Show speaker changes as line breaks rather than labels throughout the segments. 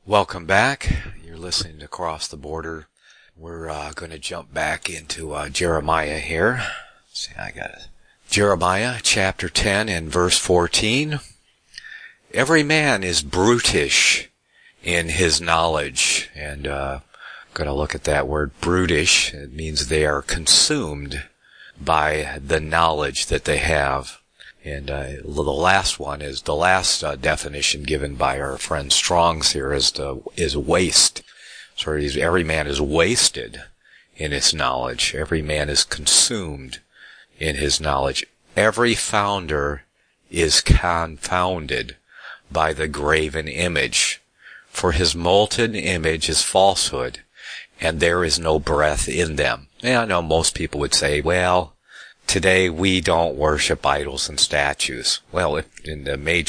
Welcome back. You're listening to Cross the Border. We're going to jump back into Jeremiah here. See, I got it. Jeremiah chapter 10 and verse 14. Every man is brutish in his knowledge. And going to look at that word brutish. It means they are consumed by the knowledge that they have. And the last one is the last definition given by our friend Strong's here is waste. So every man is wasted in his knowledge. Every man is consumed in his knowledge. Every founder is confounded by the graven image. For his molten image is falsehood, and there is no breath in them. And I know most people would say, well, today we don't worship idols and statues. Well, in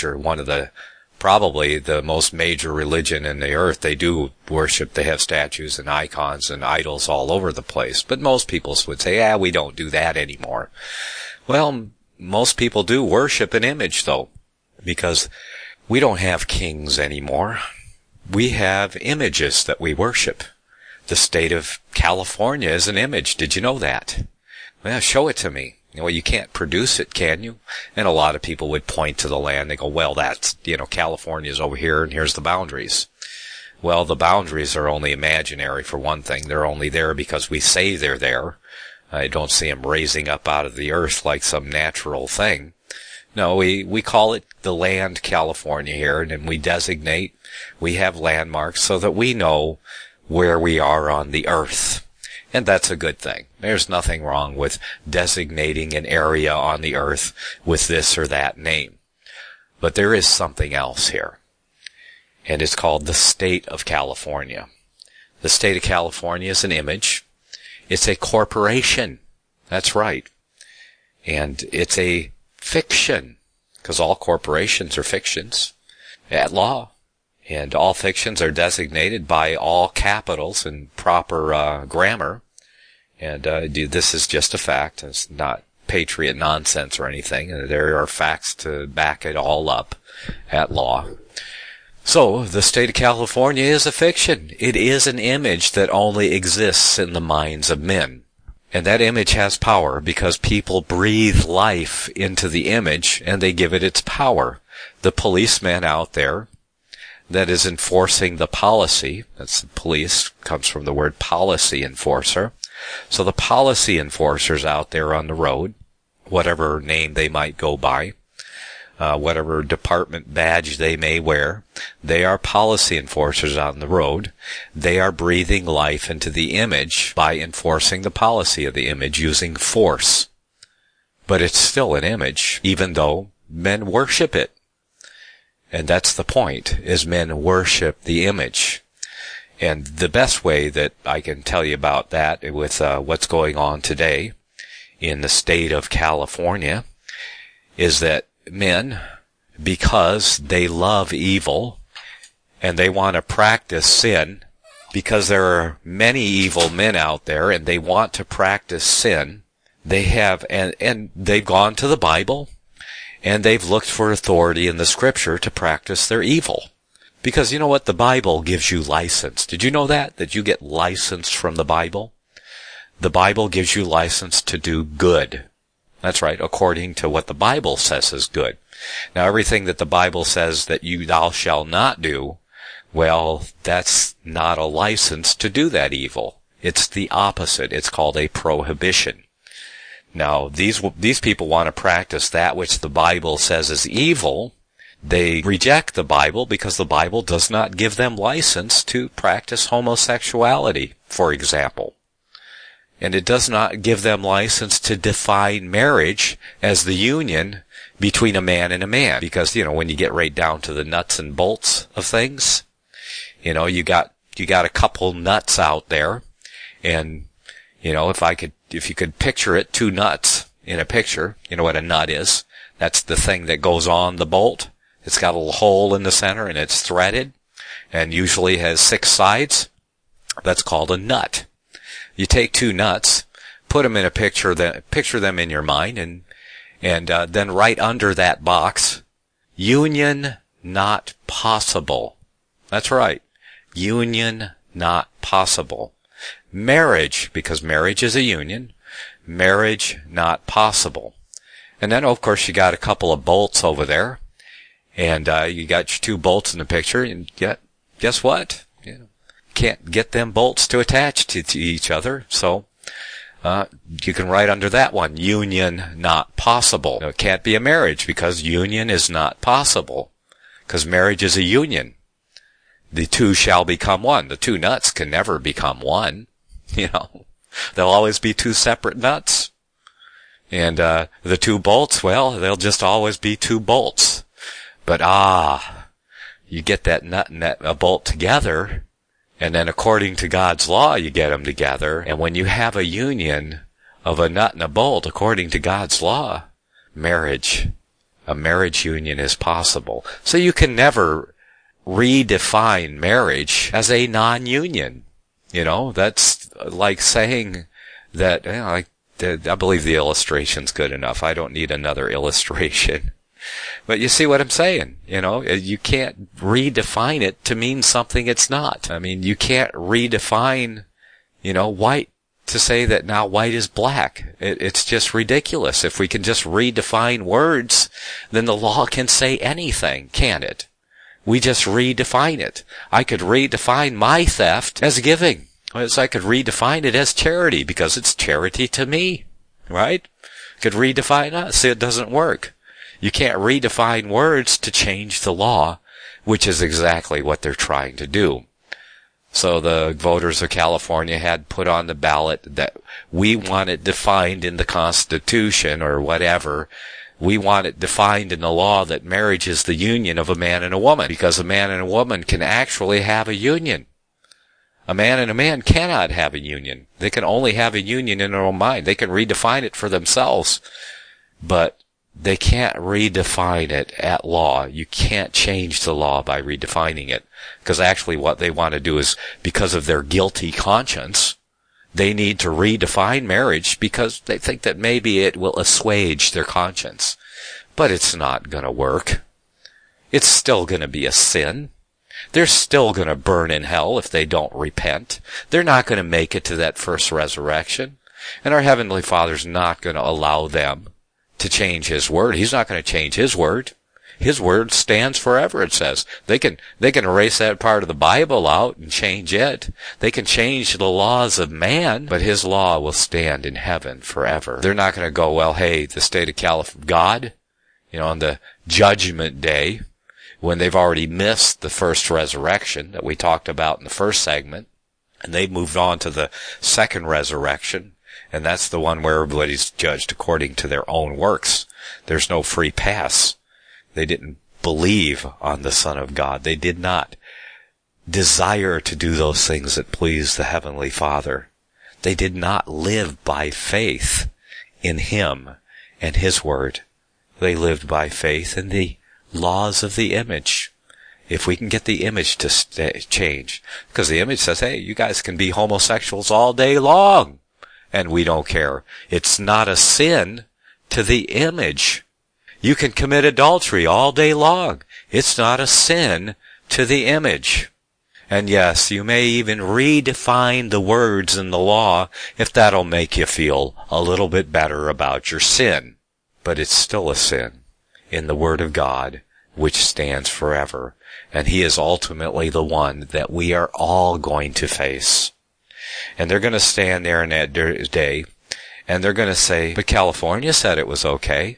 probably the most major religion in the earth, they do worship, they have statues and icons and idols all over the place. But most people would say, we don't do that anymore. Well, most people do worship an image though, because we don't have kings anymore. We have images that we worship. The state of California is an image. Did you know that? Well, show it to me. Well, you can't produce it, can you? And a lot of people would point to the land. They go, well, that's, California's over here and here's the boundaries. Well, the boundaries are only imaginary for one thing. They're only there because we say they're there. I don't see them raising up out of the earth like some natural thing. No, we call it the land California here, and then we have landmarks so that we know where we are on the earth. And that's a good thing. There's nothing wrong with designating an area on the earth with this or that name. But there is something else here. And it's called the state of California. The state of California is an image. It's a corporation. That's right. And it's a fiction, because all corporations are fictions at law. And all fictions are designated by all capitals and proper grammar. And this is just a fact. It's not patriot nonsense or anything. There are facts to back it all up at law. So, the state of California is a fiction. It is an image that only exists in the minds of men. And that image has power because people breathe life into the image and they give it its power. The policeman out there that is enforcing the policy, that's the police, comes from the word policy enforcer. So the policy enforcers out there on the road, whatever name they might go by, whatever department badge they may wear, they are policy enforcers on the road. They are breathing life into the image by enforcing the policy of the image using force. But it's still an image, even though men worship it. And that's the point, is men worship the image. And the best way that I can tell you about that with what's going on today in the state of California is that men, because they love evil and they want to practice sin, because there are many evil men out there and they want to practice sin, they have, and they've gone to the Bible, and they've looked for authority in the Scripture to practice their evil. Because you know what? The Bible gives you license. Did you know that? That you get license from the Bible? The Bible gives you license to do good. That's right, according to what the Bible says is good. Now, everything that the Bible says that thou shalt not do, well, that's not a license to do that evil. It's the opposite. It's called a prohibition. Now, these people want to practice that which the Bible says is evil. They reject the Bible because the Bible does not give them license to practice homosexuality, for example. And it does not give them license to define marriage as the union between a man and a man. Because, when you get right down to the nuts and bolts of things, you got a couple nuts out there. And, if you could picture it, two nuts in a picture, you know what a nut is. That's the thing that goes on the bolt. It's got a little hole in the center and it's threaded and usually has 6 sides. That's called a nut. You take 2 nuts, put them in a picture them in your mind and then right under that box, union not possible. That's right. Union not possible. Marriage, because marriage is a union, marriage not possible. And then, of course, you got a couple of bolts over there, and you got your two bolts in the picture, and guess what? Can't get them bolts to attach to each other, so you can write under that one, union not possible. It can't be a marriage because union is not possible, because marriage is a union. The two shall become one. The two nuts can never become one. They'll always be two separate nuts. And the two bolts, well, they'll just always be two bolts. But you get that nut and a bolt together, and then according to God's law, you get them together. And when you have a union of a nut and a bolt, according to God's law, a marriage union is possible. So you can never redefine marriage as a non-union. That's like saying that, I believe the illustration's good enough. I don't need another illustration. But you see what I'm saying? You can't redefine it to mean something it's not. I mean, you can't redefine, white to say that now white is black. It's just ridiculous. If we can just redefine words, then the law can say anything, can't it? We just redefine it. I could redefine my theft as giving. As I could redefine it as charity, because it's charity to me, right? Could redefine us. See, it doesn't work. You can't redefine words to change the law, which is exactly what they're trying to do. So the voters of California had put on the ballot that we want it defined in the Constitution or whatever. We want it defined in the law that marriage is the union of a man and a woman, because a man and a woman can actually have a union. A man and a man cannot have a union. They can only have a union in their own mind. They can redefine it for themselves, but they can't redefine it at law. You can't change the law by redefining it, because actually what they want to do is, because of their guilty conscience, they need to redefine marriage because they think that maybe it will assuage their conscience. But it's not going to work. It's still going to be a sin. They're still going to burn in hell if they don't repent. They're not going to make it to that first resurrection. And our Heavenly Father's not going to allow them to change His Word. He's not going to change His Word. His Word stands forever, it says. They can erase that part of the Bible out and change it. They can change the laws of man, but His law will stand in heaven forever. They're not going to go, well, hey, the state of California, God, on the judgment day, when they've already missed the first resurrection that we talked about in the first segment, and they've moved on to the second resurrection, and that's the one where everybody's judged according to their own works. There's no free pass. They didn't believe on the Son of God. They did not desire to do those things that pleased the Heavenly Father. They did not live by faith in Him and His Word. They lived by faith in the laws of the image. If we can get the image to change. Because the image says, hey, you guys can be homosexuals all day long. And we don't care. It's not a sin to the image. You can commit adultery all day long. It's not a sin to the image. And yes, you may even redefine the words in the law if that'll make you feel a little bit better about your sin. But it's still a sin in the Word of God, which stands forever. And He is ultimately the one that we are all going to face. And they're going to stand there in that day, and they're going to say, but California said it was okay.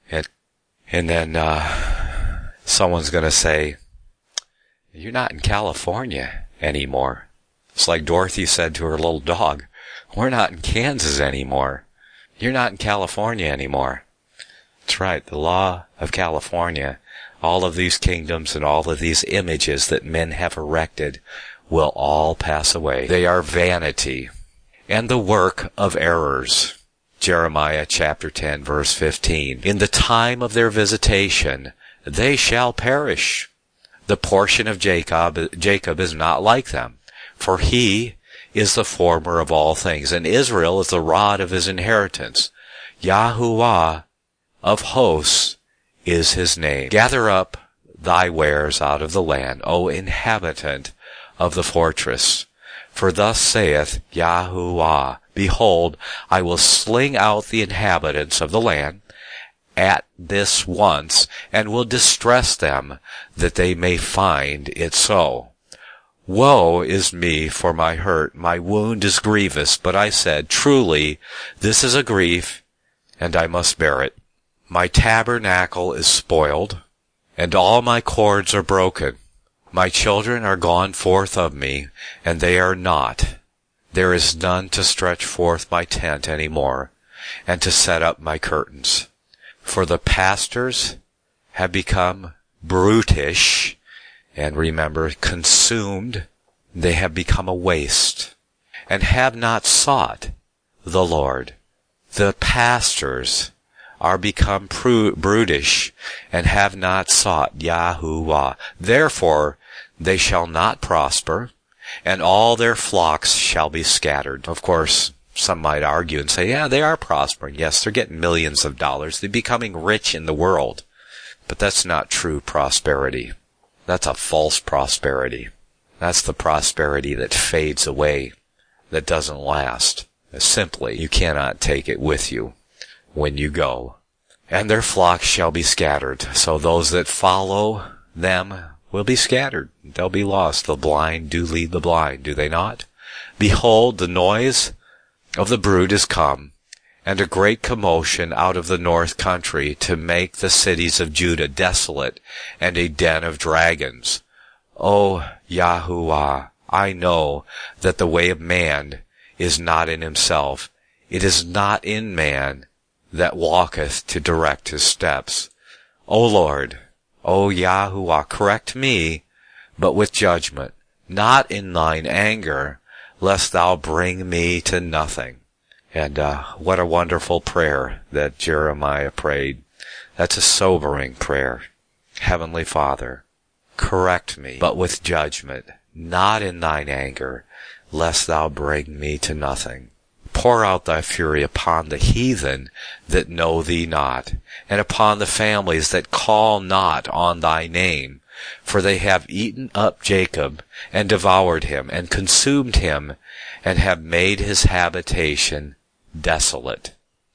And then someone's going to say, you're not in California anymore. It's like Dorothy said to her little dog, we're not in Kansas anymore. You're not in California anymore. That's right, the law of California, all of these kingdoms and all of these images that men have erected will all pass away. They are vanity and the work of errors. Jeremiah chapter 10 verse 15. In the time of their visitation, they shall perish. The portion of Jacob is not like them, for he is the former of all things, and Israel is the rod of his inheritance. Yahuwah of hosts is his name. Gather up thy wares out of the land, O inhabitant of the fortress. For thus saith Yahuwah, Behold, I will sling out the inhabitants of the land at this once, and will distress them, that they may find it so. Woe is me for my hurt, my wound is grievous, but I said, Truly, this is a grief, and I must bear it. My tabernacle is spoiled, and all my cords are broken. My children are gone forth of me, and they are not. There is none to stretch forth my tent any more, and to set up my curtains. For the pastors have become brutish, and remember, consumed. They have become a waste, and have not sought the Lord. The pastors are become brutish, and have not sought Yahuwah. Therefore they shall not prosper, and all their flocks shall be scattered. Of course, some might argue and say, yeah, they are prospering. Yes, they're getting millions of dollars. They're becoming rich in the world. But that's not true prosperity. That's a false prosperity. That's the prosperity that fades away, that doesn't last. Simply, you cannot take it with you when you go. And their flocks shall be scattered. So those that follow them will be scattered. They'll be lost. The blind do lead the blind, do they not? Behold, the noise of the brood is come, and a great commotion out of the north country, to make the cities of Judah desolate, and a den of dragons. O Yahuwah, I know that the way of man is not in himself. It is not in man that walketh to direct his steps. O Lord, O Yahuwah, correct me, but with judgment, not in thine anger, lest thou bring me to nothing. And what a wonderful prayer that Jeremiah prayed. That's a sobering prayer. Heavenly Father, correct me, but with judgment, not in thine anger, lest thou bring me to nothing. Pour out thy fury upon the heathen that know thee not, and upon the families that call not on thy name. For they have eaten up Jacob, and devoured him, and consumed him, and have made his habitation desolate.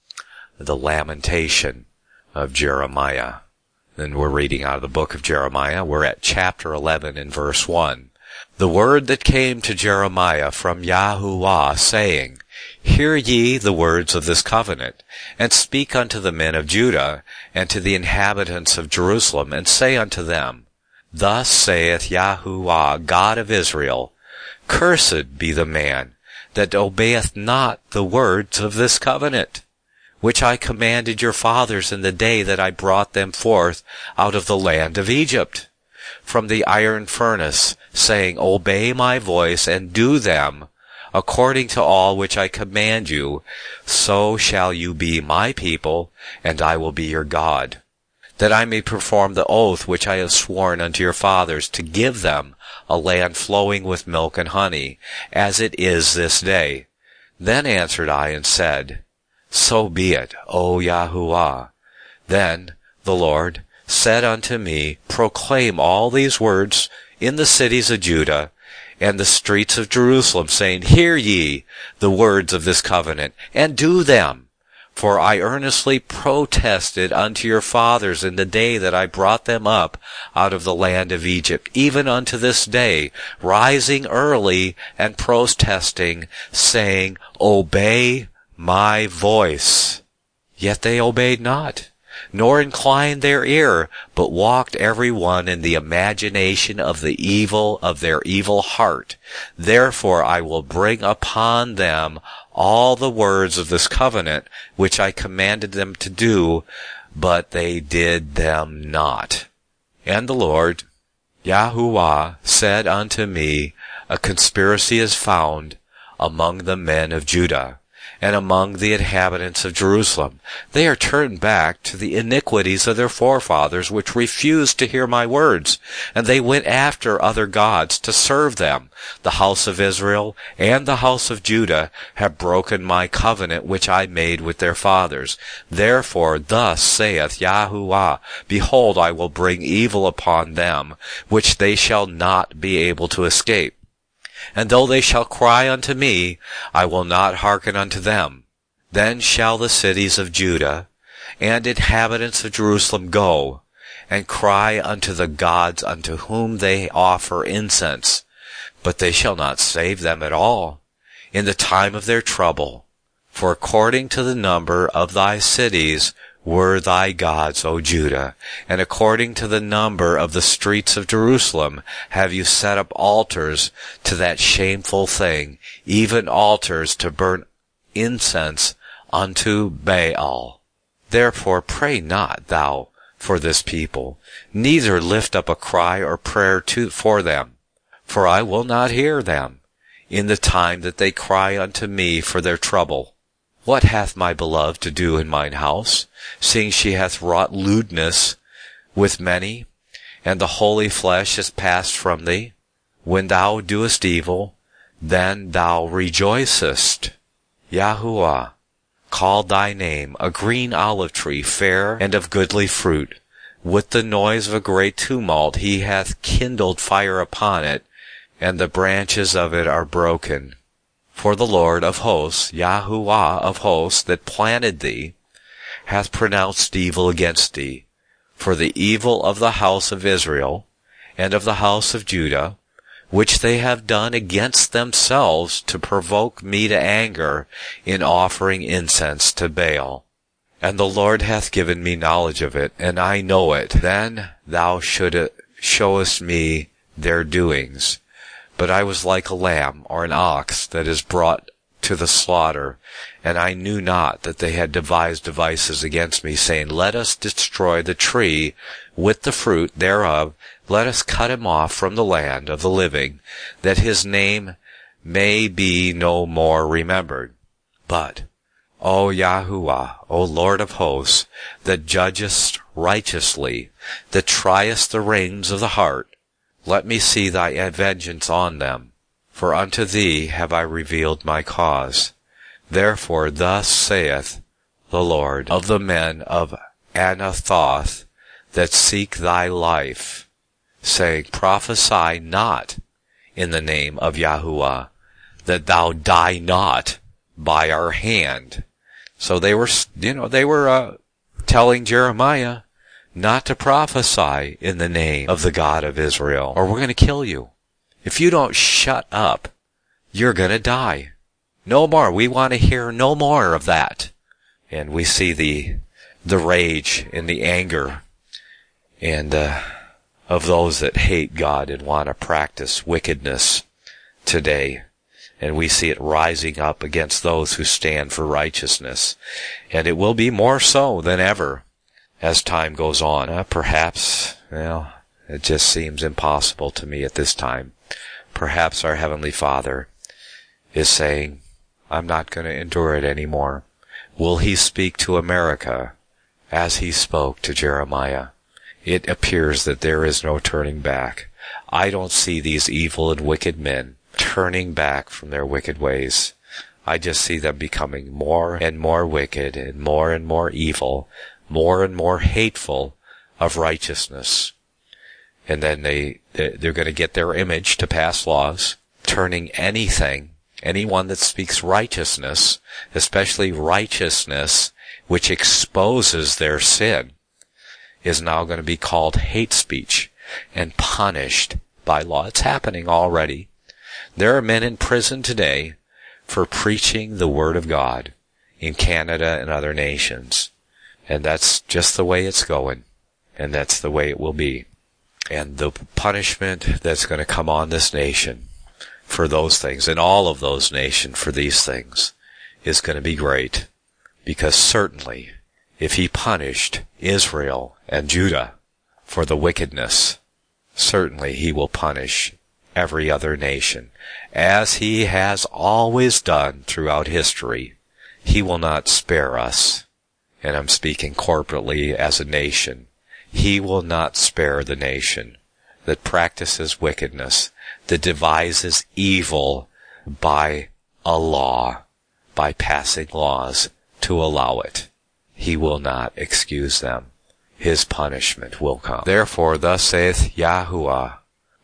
The lamentation of Jeremiah. Then we're reading out of the book of Jeremiah. We're at chapter 11 and verse 1. The word that came to Jeremiah from Yahuwah, saying, Hear ye the words of this covenant, and speak unto the men of Judah, and to the inhabitants of Jerusalem, and say unto them, Thus saith Yahuwah, God of Israel, Cursed be the man that obeyeth not the words of this covenant, which I commanded your fathers in the day that I brought them forth out of the land of Egypt, from the iron furnace, saying, Obey my voice, and do them, according to all which I command you, so shall you be my people, and I will be your God, that I may perform the oath which I have sworn unto your fathers, to give them a land flowing with milk and honey, as it is this day. Then answered I and said, So be it, O Yahuwah. Then the Lord said unto me, Proclaim all these words in the cities of Judah and the streets of Jerusalem, saying, Hear ye the words of this covenant, and do them. For I earnestly protested unto your fathers in the day that I brought them up out of the land of Egypt, even unto this day, rising early and protesting, saying, Obey my voice. Yet they obeyed not, nor inclined their ear, but walked every one in the imagination of the evil of their evil heart. Therefore I will bring upon them all the words of this covenant which I commanded them to do, but they did them not. And the Lord, Yahuwah, said unto me, A conspiracy is found among the men of Judah, and among the inhabitants of Jerusalem. They are turned back to the iniquities of their forefathers, which refused to hear my words, and they went after other gods to serve them. The house of Israel and the house of Judah have broken my covenant which I made with their fathers. Therefore thus saith Yahuwah, Behold, I will bring evil upon them, which they shall not be able to escape. And though they shall cry unto me, I will not hearken unto them. Then shall the cities of Judah and inhabitants of Jerusalem go, and cry unto the gods unto whom they offer incense, but they shall not save them at all in the time of their trouble. For according to the number of thy cities were thy gods, O Judah, and according to the number of the streets of Jerusalem have you set up altars to that shameful thing, even altars to burn incense unto Baal. Therefore pray not thou for this people, neither lift up a cry or prayer for them, for I will not hear them in the time that they cry unto me for their trouble. What hath my beloved to do in mine house, seeing she hath wrought lewdness with many, and the holy flesh is passed from thee? When thou doest evil, then thou rejoicest. Yahuwah called thy name, a green olive tree, fair and of goodly fruit. With the noise of a great tumult he hath kindled fire upon it, and the branches of it are broken. For the Lord of hosts, Yahuwah of hosts, that planted thee, hath pronounced evil against thee. For the evil of the house of Israel, and of the house of Judah, which they have done against themselves to provoke me to anger in offering incense to Baal. And the Lord hath given me knowledge of it, and I know it. Then thou showest me their doings. But I was like a lamb or an ox that is brought to the slaughter, and I knew not that they had devised devices against me, saying, Let us destroy the tree with the fruit thereof, let us cut him off from the land of the living, that his name may be no more remembered. But, O Yahuwah, O Lord of hosts, that judgest righteously, that triest the reins of the heart, let me see thy vengeance on them, for unto thee have I revealed my cause. Therefore thus saith the Lord of the men of Anathoth that seek thy life, saying, Prophesy not in the name of Yahuwah, that thou die not by our hand. So they were telling Jeremiah not to prophesy in the name of the God of Israel, or we're going to kill you. If you don't shut up, you're going to die. No more. We want to hear no more of that. And we see the rage and the anger and of those that hate God and want to practice wickedness today. And we see it rising up against those who stand for righteousness. And it will be more so than ever as time goes on. Perhaps, it just seems impossible to me at this time. Perhaps our Heavenly Father is saying, I'm not going to endure it anymore. Will He speak to America as He spoke to Jeremiah? It appears that there is no turning back. I don't see these evil and wicked men turning back from their wicked ways. I just see them becoming more and more wicked and more evil, more and more hateful of righteousness. And then they're going to get their image to pass laws, turning anyone that speaks righteousness, especially righteousness which exposes their sin, is now going to be called hate speech and punished by law. It's happening already. There are men in prison today for preaching the Word of God in Canada and other nations. And that's just the way it's going. And that's the way it will be. And the punishment that's going to come on this nation for those things, and all of those nations for these things, is going to be great. Because certainly, if He punished Israel and Judah for the wickedness, certainly He will punish every other nation, as He has always done throughout history. He will not spare us. And I'm speaking corporately as a nation. He will not spare the nation that practices wickedness, that devises evil by a law, by passing laws to allow it. He will not excuse them. His punishment will come. Therefore, thus saith Yahuwah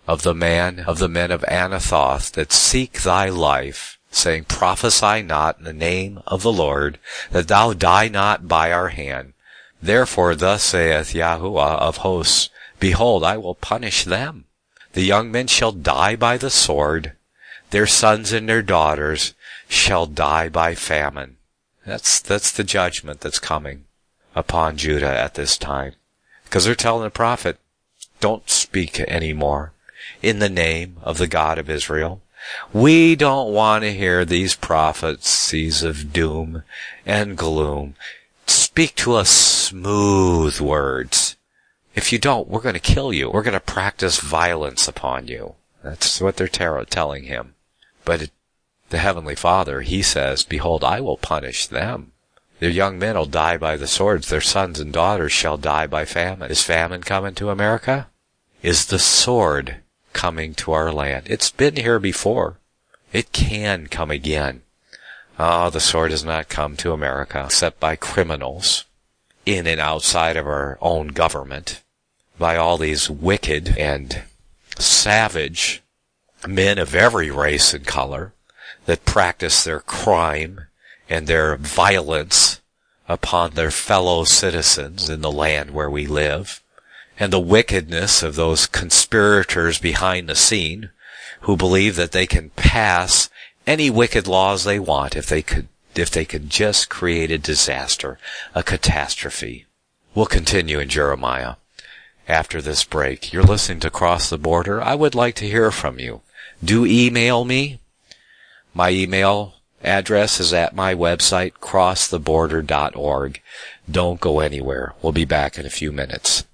of the men of Anathoth that seek thy life, saying, Prophesy not in the name of the Lord, that thou die not by our hand. Therefore thus saith Yahuwah of hosts, Behold, I will punish them. The young men shall die by the sword, their sons and their daughters shall die by famine. That's the judgment that's coming upon Judah at this time. Because they're telling the prophet, don't speak anymore in the name of the God of Israel. We don't want to hear these prophecies of doom and gloom. Speak to us smooth words. If you don't, we're going to kill you. We're going to practice violence upon you. That's what they're telling him. But the Heavenly Father, he says, Behold, I will punish them. Their young men will die by the swords. Their sons and daughters shall die by famine. Is famine coming to America? Is the sword coming to our land? It's been here before. It can come again. The sword has not come to America except by criminals in and outside of our own government, by all these wicked and savage men of every race and color that practice their crime and their violence upon their fellow citizens in the land where we live, and the wickedness of those conspirators behind the scene who believe that they can pass any wicked laws they want if they could just create a disaster, a catastrophe. We'll continue in Jeremiah after this break. You're listening to Cross the Border. I would like to hear from you. Do email me. My email address is at my website, crosstheborder.org. Don't go anywhere. We'll be back in a few minutes.